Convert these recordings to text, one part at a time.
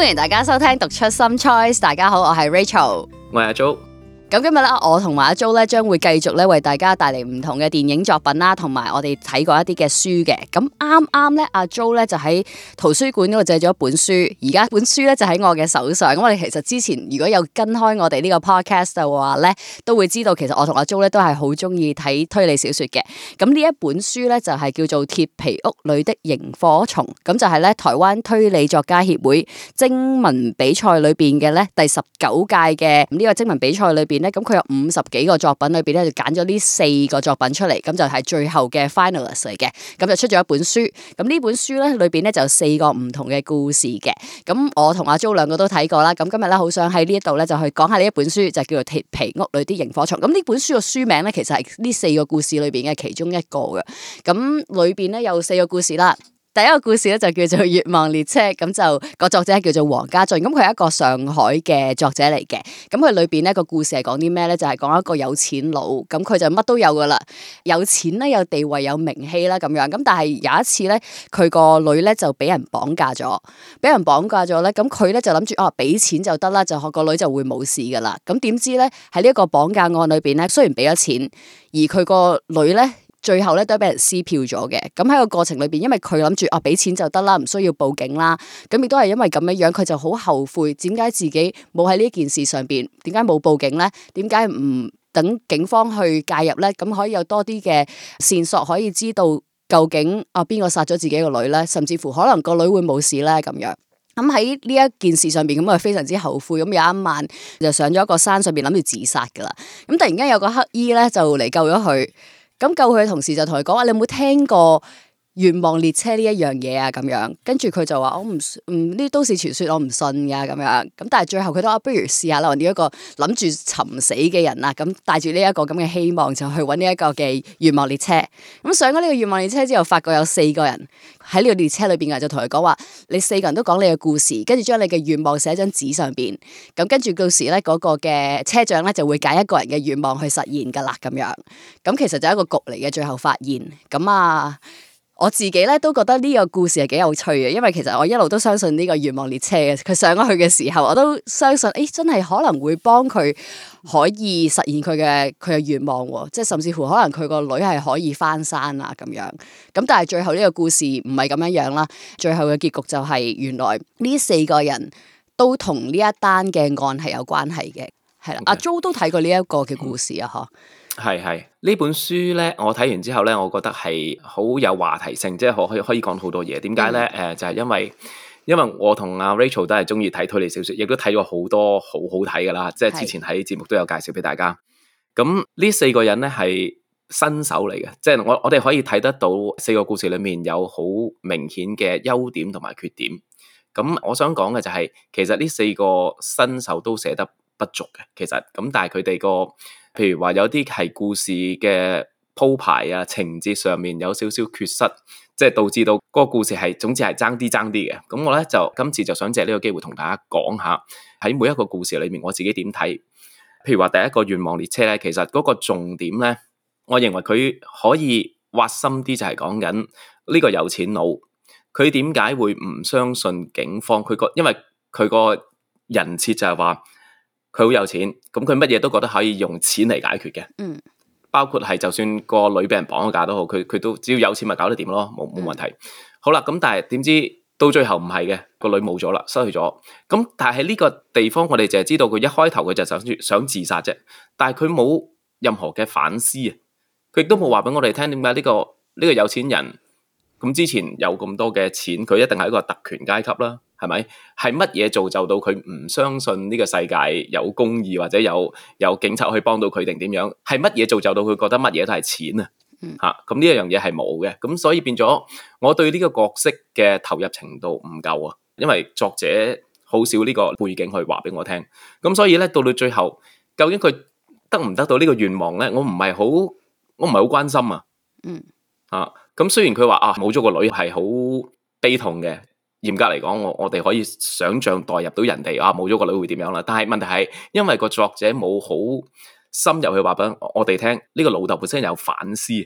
歡迎大家收聽讀出 Some Choice。大家好，我係 Rachel， 我係阿 Jo。 咁今日咧，我同埋阿 Jo 咧，將會繼續咧為大家帶嚟唔同嘅電影作品啦，同埋我哋睇過一啲嘅書嘅。咁啱啱咧，阿 Jo 咧就喺圖書館嗰度借咗一本書，而家本書咧就喺我嘅手上。咁我哋其實之前如果有跟開我哋呢個 podcast 嘅話咧，都會知道其實我同阿 Jo 咧都係好中意睇推理小說嘅。咁呢一本書咧就係叫做《鐵皮屋裏的螢火蟲》，咁就係咧台灣推理作家協會徵文比賽裏邊嘅咧第19屆嘅呢個徵文比賽裏邊。咁佢有50幾個作品裏邊咧，就揀咗呢4個作品出嚟，咁就係最後嘅 finalist 嚟嘅，咁就出咗一本書。咁呢本書咧裏邊咧就有4個唔同嘅故事嘅。咁我同阿 Jo 兩個都睇過啦。咁今日咧好想喺呢一度咧就去講下呢一本書，就叫做《鐵皮屋裏啲螢火蟲》。咁呢本書嘅書名咧其實係呢4個故事裏邊嘅其中一個嘅。咁裏邊咧有4個故事啦。第一個故事咧就叫做《願望列車》，咁就個作者叫做黃家俊，咁佢係一個上海嘅作者嚟嘅。咁佢裏邊咧個故事係講啲咩咧？就係講一個有錢佬，咁佢就乜都有噶啦，有錢咧，有地位，有名氣啦咁樣。咁但係有一次咧，佢個女咧就俾人綁架咗，咧，咁佢咧就諗住俾錢就得啦，就學個女就會冇事噶啦。咁點知咧喺呢一個綁架案裏邊咧，雖然俾咗錢，而佢個女咧，最後咧都係俾人撕票咗嘅。咁喺個過程裏邊，因為佢諗住俾錢就得啦，唔需要報警啦。咁亦都係因為咁樣樣，佢就好後悔，點解自己冇喺呢件事上邊？點解冇報警咧？點解唔等警方去介入咧？咁可以有多啲嘅線索，可以知道究竟邊個殺咗自己個女咧？甚至乎可能個女會冇事咧咁樣。咁喺呢一件事上邊，咁佢非常之後悔。咁有一晚就上咗一個山上邊諗住自殺噶啦。咁突然間有個乞衣咧就嚟救咗佢。咁救佢嘅同時就同佢講話：你有冇聽過願望列車呢一樣嘢啊？咁樣，跟住佢就話：我唔呢啲都市傳說，我唔信噶咁樣。咁但係最後佢都不如試下啦，揾呢一個諗住尋死嘅人啊，咁帶住呢一個咁嘅希望就去揾呢一個嘅願望列車。咁上咗呢個願望列車之後，發覺有4個人喺呢個列車裏邊啊，就同佢講話：你4個人都講你嘅故事，跟住將你嘅願望寫喺張紙上邊。咁跟住到時咧，嗰個嘅車長咧就會揀一個人嘅願望去實現噶啦，咁樣。咁其實就係一個局嚟嘅，最後發現咁我自己咧都覺得呢個故事係幾有趣嘅，因為其實我一路都相信呢個願望列車嘅。佢上咗去嘅時候，我都相信，真係可能會幫佢可以實現佢嘅願望喎，即係甚至乎可能佢個女係可以翻山啊咁樣。咁但係最後呢個故事唔係咁樣啦，最後嘅結局就係原來呢4個人都同呢一單嘅案係有關係嘅，係啦。阿 Jo 都睇過呢一個嘅故事啊，嗬。 係呢本書咧，我睇完之後咧，我覺得係好有話題性，即係可以講好多嘢。點解咧？就係因為我同阿 Rachel 都係中意睇推理小說，亦都睇咗好多好好睇噶啦。即係之前喺節目都有介紹俾大家。咁呢4個人咧係新手嚟嘅，即係我哋可以睇得到4個故事裏面有好明顯嘅優點同埋缺點。咁我想講嘅就係，其實呢4個新手都寫得不足嘅，其實咁，但係佢哋個譬如話有啲係故事嘅鋪排啊，情節上面有少少缺失，即係導致到嗰個故事係總之係爭啲嘅。咁我咧就今次就想借呢個機會同大家講下喺每一個故事裏面我自己點睇。譬如話第一個願望列車咧，其實嗰個重點咧，我認為佢可以挖深啲，就係講緊呢個有錢佬，佢點解會唔相信警方？因為佢個人設就係話，佢好有錢，咁佢乜嘢都覺得可以用錢嚟解決嘅。包括係就算個女俾人綁咗架都好，佢都只要有錢咪搞得掂咯，冇問題。好啦，咁但係點知到最後唔係嘅，個女冇咗啦，失去咗。咁但係呢個地方我哋淨係知道佢一開頭佢就想自殺啫，但係佢冇任何嘅反思啊，佢亦都冇話俾我哋聽點解呢個有錢人咁之前有咁多嘅錢，佢一定係一個特權階級啦。係咪？係乜嘢造就到佢唔相信呢個世界有公義，或者有警察可以幫到佢定點樣？係乜嘢造就到佢覺得乜嘢都係錢啊？咁呢一樣嘢係冇嘅，咁所以變咗我對呢個角色嘅投入程度唔夠啊，因為作者好少呢個背景去話俾我聽，咁所以咧到最後，究竟佢得唔得到呢個願望咧？我唔係好關心啊。咁雖然佢話冇咗個女係好悲痛嘅。嚴格嚟講，我哋可以想象代入到人哋冇咗個女會點樣啦。但係問題係，因為個作者冇好深入去話俾我哋聽，呢個老豆本身有反思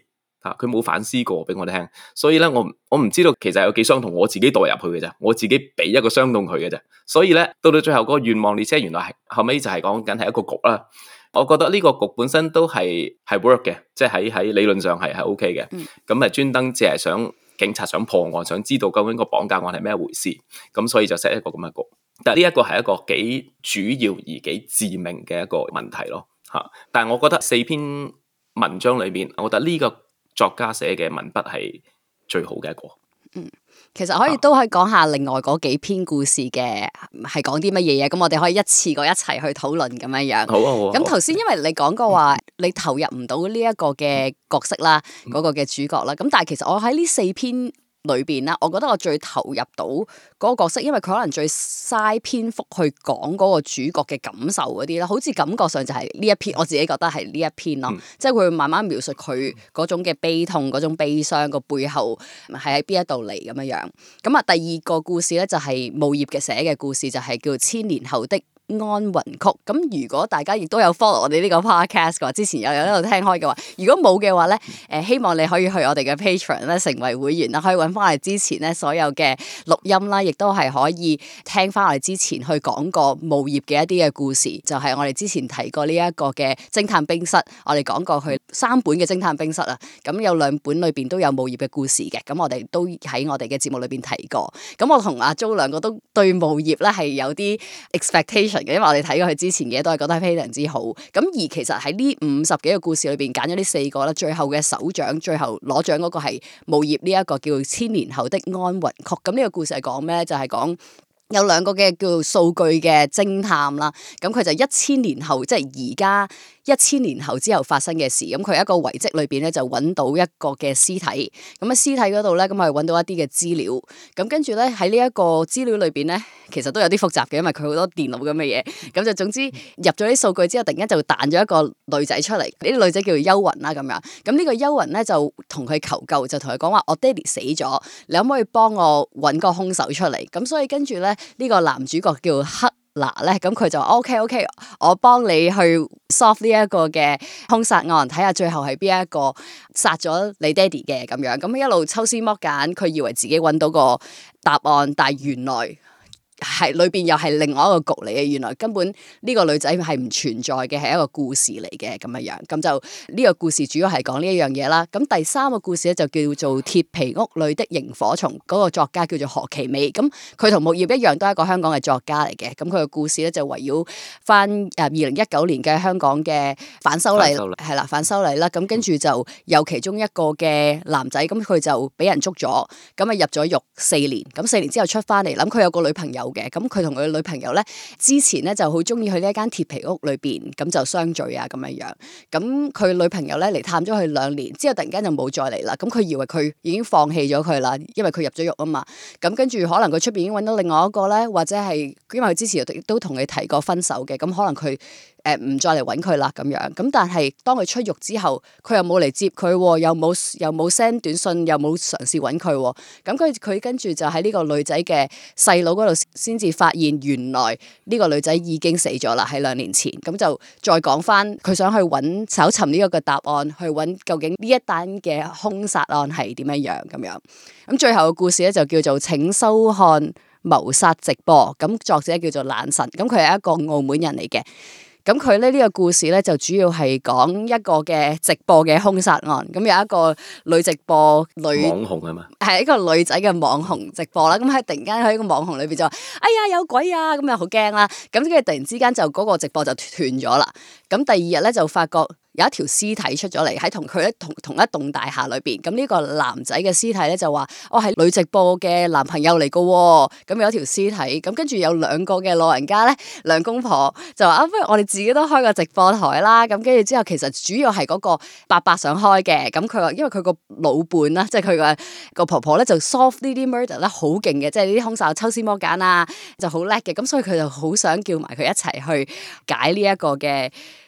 佢冇反思過俾我哋聽，所以咧我唔知道其實有幾傷痛，我自己代入去嘅啫，我自己俾一個傷痛佢嘅啫，所以咧到最後個願望列車原來係後尾就係講緊係一個局啦。我覺得呢個局本身都係 work 嘅，即係喺理論上係 OK 嘅。咁啊專登只係想警察想破案，想知道究竟個綁架案係咩回事，咁所以就 set 一個咁嘅局。但係呢一個係一個幾主要而幾致命嘅一個問題咯嚇。但係我覺得4篇文章裏面，我覺得呢個作家寫嘅文筆係最好嘅一個。 其實可以都可以講下另外嗰幾篇故事嘅係講啲乜嘢嘢，咁我哋可以一次過一齊去討論咁樣樣。 好啊好啊。 咁頭先因為你講過話，你投入唔到呢一個嘅角色啦，嗰個嘅主角啦，咁但係其實我喺呢4篇裏邊啦，我覺得我最投入到嗰個角色，因為佢可能最嘥篇幅去講嗰個主角嘅感受嗰啲啦，好似感覺上就係呢一篇，我自己覺得係呢一篇咯，即係佢會慢慢描述佢嗰種嘅悲痛、嗰種悲傷個背後係喺邊一度嚟咁樣樣。咁啊，第二個故事咧就係霧葉嘅寫嘅故事，就係叫千年後的安魂曲。咁如果大家亦都有 follow 我哋呢個 podcast 嘅話，之前有喺度聽開嘅話，如果冇嘅話咧，希望你可以去我哋嘅 Patreon 咧成為會員啦，可以揾翻我哋之前咧所有嘅錄音啦，亦都係可以聽翻我哋之前去講過霧葉嘅一啲嘅故事，就係我哋之前提過呢一個嘅偵探冰室，我哋講過去3本嘅偵探冰室啊，咁有2本裏邊都有霧葉嘅故事嘅，咁我哋都喺我哋嘅節目裏邊提過。咁我同阿 Jo 兩個都對霧葉咧係有啲 expectation。因為我哋睇過佢之前嘅都係覺得非常之好，咁而其實喺呢50幾個故事裏邊揀咗呢4個啦，最後嘅首獎，最後攞獎嗰個係霧葉呢一個叫千年後的安魂曲。咁呢個故事係講咩？就係講有2個嘅叫數據嘅偵探啦，咁佢就1000年後，即係而家1000年後之後發生嘅事，咁佢一個遺跡裏邊咧就揾到一個嘅屍體，咁喺屍體嗰度咧，咁係揾到一啲嘅資料，咁跟住咧喺呢一個資料裏邊咧，其實都有啲複雜嘅，因為佢好多電腦咁嘅嘢，咁就總之入咗啲數據之後，突然間就彈咗一個女仔出嚟，呢啲女仔叫做幽魂啦咁樣，咁呢個幽魂咧就同佢求救，就同佢講話：我爹哋死咗，你可唔可以幫我揾個兇手出嚟？咁所以跟住咧呢個男主角叫黑嗱咧，咁佢就 OK， 我幫你去 solve 呢一個嘅兇殺案，睇下最後係邊一個殺咗你爹哋嘅咁樣，咁一路抽絲剝繭，佢以為自己揾到個答案，但係原來係裏邊又係另外一個局嚟嘅，原來根本呢個女仔係唔存在嘅，係一個故事嚟嘅咁樣樣。咁就呢個故事主要係講呢一樣嘢啦。咁第3個故事咧就叫做鐵皮屋裏的螢火蟲，嗰個作家叫做何其美。咁佢同木葉一樣都係一個香港嘅作家嚟嘅。咁佢嘅故事咧就圍繞翻2019年嘅香港嘅反修例係啦，反修例啦。咁跟住就有其中一個嘅男仔，咁佢就俾人捉咗，咁啊入咗獄4年。咁4年之後出翻嚟，諗佢有個女朋友嘅，咁佢同佢女朋友咧之前咧就好中意去呢一間鐵皮屋裏邊，咁就相聚啊咁樣樣。咁佢女朋友咧嚟探咗佢2年之後，突然間就冇再嚟啦。咁佢以為佢已經放棄咗佢啦，因為佢入咗獄啊嘛。咁跟住可能佢出邊已經揾到另外一個咧，或者係因為佢之前都同佢提過分手嘅，咁可能佢唔再嚟揾佢啦咁樣。咁但係當佢出獄之後，佢又冇嚟接佢，又冇 send 短信，又冇嘗試揾佢。咁佢跟住就喺呢個女仔嘅細佬嗰度先至發現，原來呢個女仔已經死咗啦，喺2年前。咁就再講翻佢想去搜尋呢一個答案，去揾究竟呢一單嘅兇殺案係點樣咁樣。咁最後嘅故事咧就叫做請收看謀殺直播。咁作者叫做懶神，咁佢係一個澳門人嚟嘅。咁佢呢個故事咧就主要係講一個嘅直播嘅兇殺案。咁有一個女直播網紅啊嘛， 係一個女仔嘅網紅直播啦。咁喺突然間喺個網紅裏邊就話：哎呀有鬼啊！咁又好驚啦。咁跟住突然之間就嗰個直播就斷咗啦。咁第2日咧就發覺有一條屍體出咗嚟喺同佢同一棟大廈裏邊。咁呢個男仔嘅屍體咧就話：我係女直播嘅男朋友嚟噶。咁有一條屍體。咁跟住有2個嘅老人家咧，兩公婆就話：不如我哋自己都開個直播台啦。咁跟住之後，其實主要係嗰個伯伯想開嘅。咁佢話因為佢個老伴啦，即係佢個婆婆咧就 solve 呢啲 murder 咧好勁嘅，即係呢啲兇手抽絲剝繭啊，就好叻嘅。咁所以佢就好想叫埋佢一齊去解呢一個嘅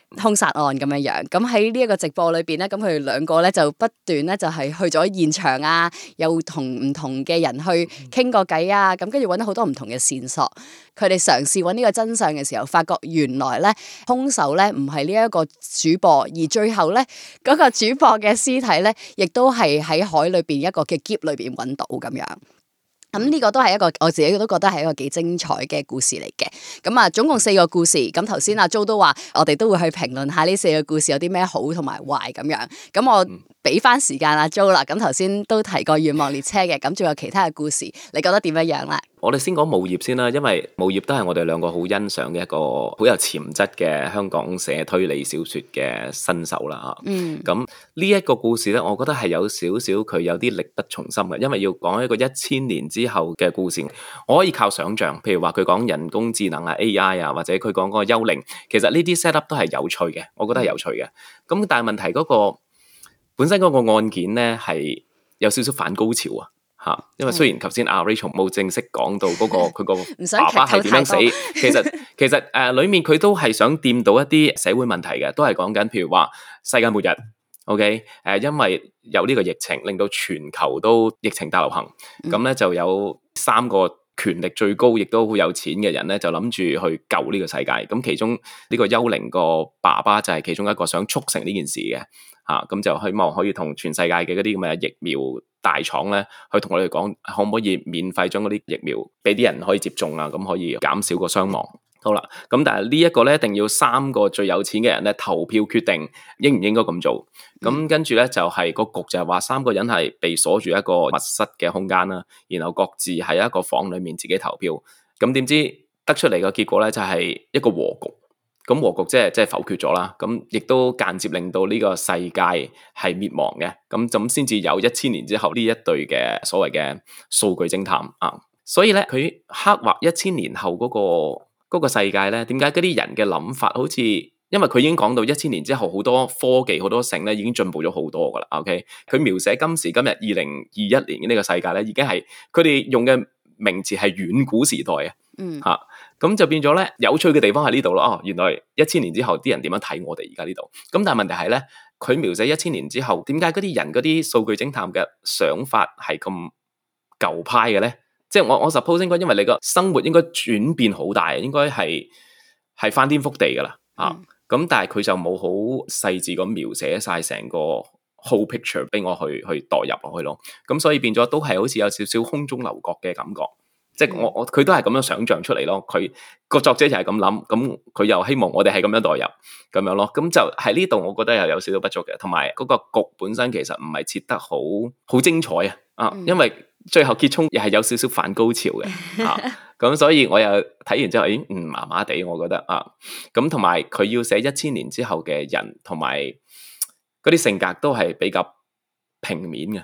兇殺案咁樣樣。咁喺呢一個直播裏邊咧，咁佢哋兩個咧就不斷咧就係去咗現場啊，又同唔同嘅人去傾個偈啊，咁跟住揾到好多唔同嘅線索。佢哋嘗試揾呢個真相嘅時候，發覺原來咧兇手咧唔係呢一個主播，而最後咧嗰個主播嘅屍體咧，亦都係喺海裏邊一個嘅篋裏邊揾到咁樣。咁呢個都係一個我自己都覺得係一個幾精彩嘅故事嚟嘅。咁啊，總共4個故事。咁頭先阿 Jo 都話，我哋都會去評論下呢4個故事有啲咩好同埋壞咁樣。咁我俾翻時間阿 Jo 啦。咁頭先都提過願望列車嘅，咁仲有其他嘅故事，你覺得點樣樣咧？ 我哋先講霧業先啦，因為霧業都係我哋兩個好欣賞嘅一個好有潛質嘅香港寫推理小說嘅新手啦嚇。咁呢一個故事咧，我覺得係有少少佢有啲力不從心嘅，因為要講一個1000年之後嘅故事，我可以靠想像，譬如話佢講人工智能啊 AI 啊，或者佢講嗰個幽靈，其實呢啲 set up 都係有趣嘅，我覺得係有趣嘅。咁但係問題嗰個本身嗰個案件咧係有少少反高潮啊。嚇，因為雖然頭先阿 Rachel 冇正式講到嗰個佢個爸爸係點樣死，其實裡面佢都係想掂到一啲社會問題嘅，都係講緊譬如話世界末日，OK，因為有呢個疫情令到全球都疫情大流行，咁咧就有3個權力最高亦都好有錢嘅人咧，就諗住去救呢個世界。咁其中呢個幽靈個爸爸就係其中一個想促成呢件事嘅。咁就希望可以同全世界嘅嗰啲咁嘅疫苗大廠咧，去同我哋講，可唔可以免費將嗰啲疫苗俾啲人可以接種啊？咁可以減少個傷亡。好啦，咁但係呢一個咧，一定要3個最有錢嘅人咧投票決定應唔應該咁做。咁跟住咧就係個局就係話3個人係被鎖住一個密室嘅空間啦，然後各自喺一個房裡面自己投票。咁點知得出嚟個結果咧就係一個和局。咁和局即係否決咗啦，咁亦都間接令到呢個世界係滅亡嘅，咁先至有1000年之後呢一對嘅所謂嘅數據偵探啊。所以咧，佢刻畫1000年後嗰個世界咧，點解嗰啲人嘅諗法好似，因為佢已經講到1000年之後好多科技好多性咧已經進步咗好多噶啦。OK，佢描寫今時今日2021年嘅呢個世界咧，已經係佢哋用嘅名詞係遠古時代啊。咁就變咗咧，有趣嘅地方喺呢度咯。哦，原來1000年之後啲人點樣睇我哋而家呢度？咁但係問題係咧，佢描寫1000年之後，點解嗰啲人嗰啲數據偵探嘅想法係咁舊派嘅咧？即係我 suppose 應該因為你個生活應該轉變好大，應該係翻天覆地噶啦。咁但係佢就冇好細緻咁描寫晒成個 whole picture 俾我去代入落去咯。咁所以變咗都係好似有少少空中樓閣嘅感覺。即係佢都係咁樣想象出嚟咯，佢個作者就係咁諗，咁佢又希望我哋係咁樣代入咁樣咯，咁就喺呢度我覺得又有少少不足嘅，同埋嗰個局本身其實唔係設得好精彩啊，因為最後結束又係有少少反高潮嘅咁所以我又睇完之後，麻麻地我覺得咁同埋佢要寫1000年之後嘅人，同埋嗰啲性格都係比較平面嘅，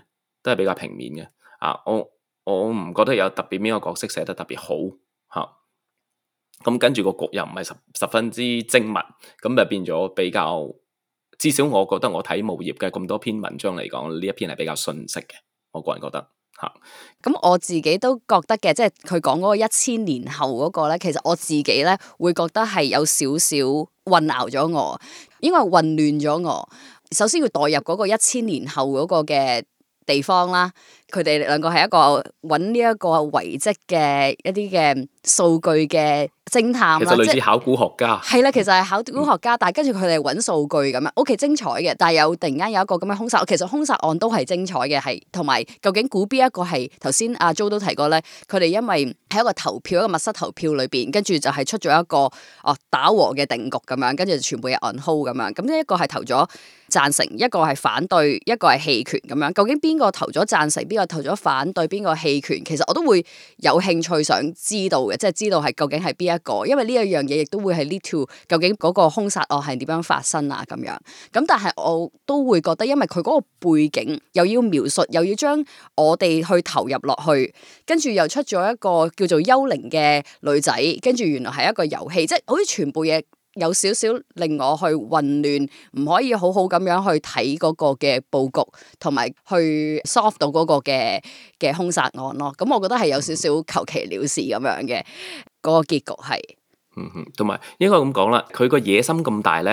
我唔覺得有特別邊個角色寫得特別好嚇，咁跟住個局又唔係十分之精密，咁就變咗比較，至少我覺得我睇霧業嘅咁多篇文章嚟講，呢一篇係比較遜色嘅，我個人覺得嚇。 咁我自己都覺得嘅，即係佢講嗰個1000年後嗰個咧，其實我自己咧會覺得係有少少混淆咗我，應該係混亂咗我。首先要代入嗰個1000年後嗰個嘅地方啦，佢哋兩個係一個揾呢一個遺跡嘅一啲嘅數據嘅偵探啦， 其實類似考古學家。 係啦，其實係考古學家，但係跟住佢哋揾數據咁樣，OK 精彩嘅。但係有突然間有一個咁嘅兇殺，其實兇殺案都係精彩嘅，係同埋究竟估邊一個係頭先阿 Jo 都提過咧，佢哋因為喺一個投票，一個密室投票裏邊，跟住就係出咗一個打和嘅定局咁樣，跟住全部有 on hold 咁樣，咁呢一個係投咗贊成，一個係反對，一個係棄權咁樣。究竟邊個投咗贊成，邊個投咗反對，邊個棄權？其實我都會有興趣想知道嘅，即係知道係究竟係邊一個，因為呢一樣嘢亦都會係呢條究竟嗰個兇殺案係點樣發生啊咁樣。咁但係我都會覺得，因為佢嗰個背景又要描述，又要將我哋去投入落去，跟住又出咗一個叫做幽靈嘅女仔，跟住原來係一個遊戲，即係好似全部嘢有少少令我去混亂，唔可以好好咁樣去睇嗰個嘅佈局，同埋去 solve 到嗰個嘅兇殺案咯。咁我覺得係有少少求其了事咁樣嘅嗰個結局係。 同埋應該咁講啦，佢個野心咁大咧，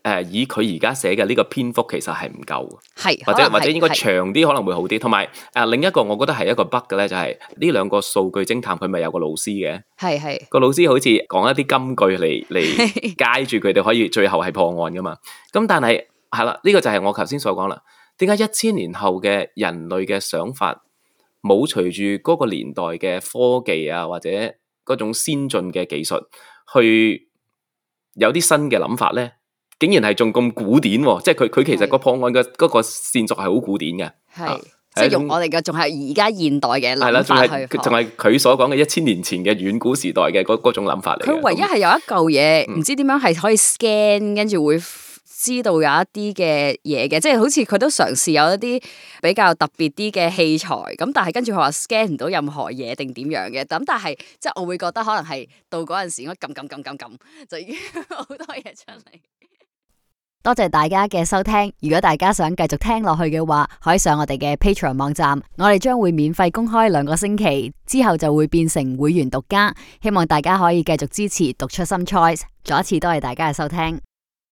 以佢而家寫嘅呢個篇幅其實係唔夠嘅， 係或者應該長啲可能會好啲。同埋另一個我覺得係一個 bug 嘅咧，就係呢兩個數據偵探佢咪有個老師嘅， 係個老師好似講一啲金句嚟街住佢哋可以最後係破案噶嘛。咁但係係啦，呢個就係我頭先所講啦。點解1000年後嘅人類嘅想法冇隨住嗰個年代嘅科技啊，或者嗰種先進嘅技術去有啲新嘅諗法咧？竟然係仲咁古典喎，即係佢其實個破案嘅嗰個線索係好古典嘅， 係即係用我哋嘅仲係而家現代嘅諗法去， 仲係佢所講嘅1000年前嘅遠古時代嘅嗰種諗法嚟嘅。 佢唯一係有一嚿嘢，唔知點樣係可以 scan，跟住會知道有一啲嘅嘢嘅，即係好似佢都嘗試有一啲比較特別啲嘅器材，咁但係跟住佢話 scan 唔到任何嘢定點樣嘅，咁但係即係我會覺得可能係到嗰陣時應該撳就已經好多嘢出嚟。多謝大家嘅收聽，如果大家想繼續聽落去嘅話，可以上我哋嘅 Patreon 網站，我哋將會免費公開2個星期，之後就會變成會員獨家，希望大家可以繼續支持讀出 Some Choice。再一次多謝大家嘅收聽。